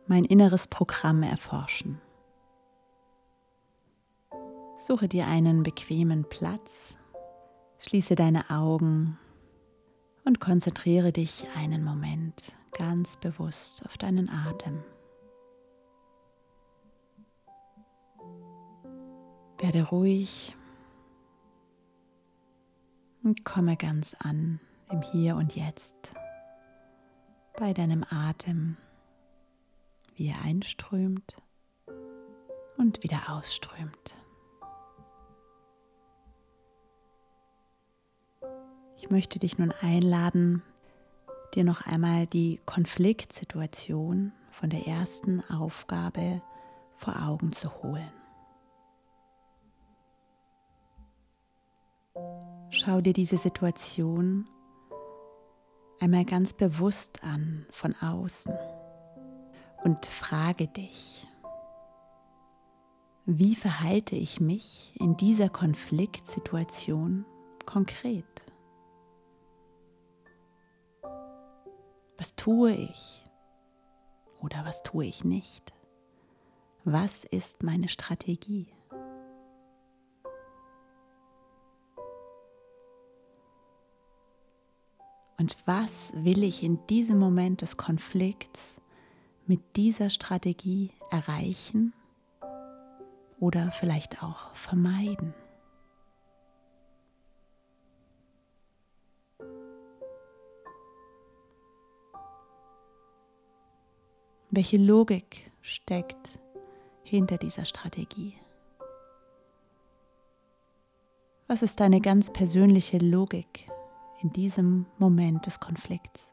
mein inneres Programm erforschen. Suche dir einen bequemen Platz, schließe deine Augen und konzentriere dich einen Moment ganz bewusst auf deinen Atem. Werde ruhig und komme ganz an im Hier und Jetzt bei deinem Atem, wie er einströmt und wieder ausströmt. Ich möchte dich nun einladen, dir noch einmal die Konfliktsituation von der ersten Aufgabe vor Augen zu holen. Schau dir diese Situation einmal ganz bewusst an von außen und frage dich, wie verhalte ich mich in dieser Konfliktsituation konkret? Was tue ich oder was tue ich nicht? Was ist meine Strategie? Und was will ich in diesem Moment des Konflikts mit dieser Strategie erreichen oder vielleicht auch vermeiden? Welche Logik steckt hinter dieser Strategie? Was ist deine ganz persönliche Logik in diesem Moment des Konflikts?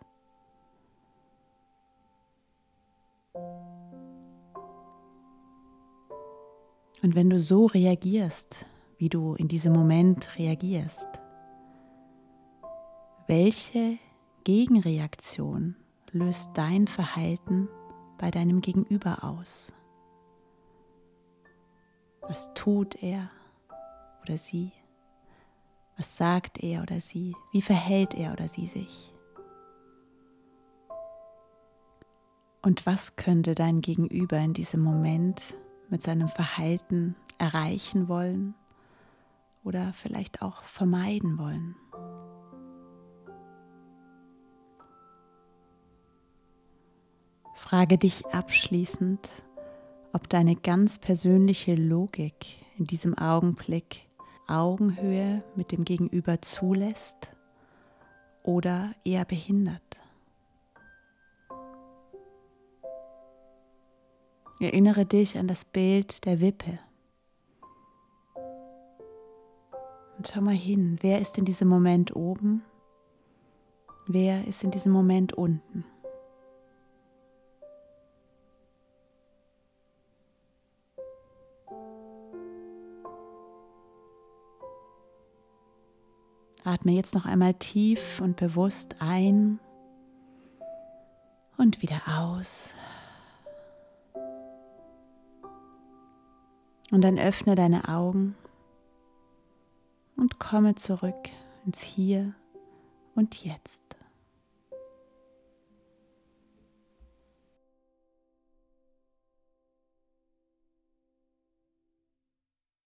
Und wenn du so reagierst, wie du in diesem Moment reagierst, welche Gegenreaktion löst dein Verhalten bei deinem Gegenüber aus? Was tut er oder sie? Was sagt er oder sie? Wie verhält er oder sie sich? Und was könnte dein Gegenüber in diesem Moment mit seinem Verhalten erreichen wollen oder vielleicht auch vermeiden wollen? Frage dich abschließend, ob deine ganz persönliche Logik in diesem Augenblick Augenhöhe mit dem Gegenüber zulässt oder eher behindert. Erinnere dich an das Bild der Wippe. Und schau mal hin, wer ist in diesem Moment oben? Wer ist in diesem Moment unten? Atme jetzt noch einmal tief und bewusst ein und wieder aus. Und dann öffne deine Augen und komme zurück ins Hier und Jetzt.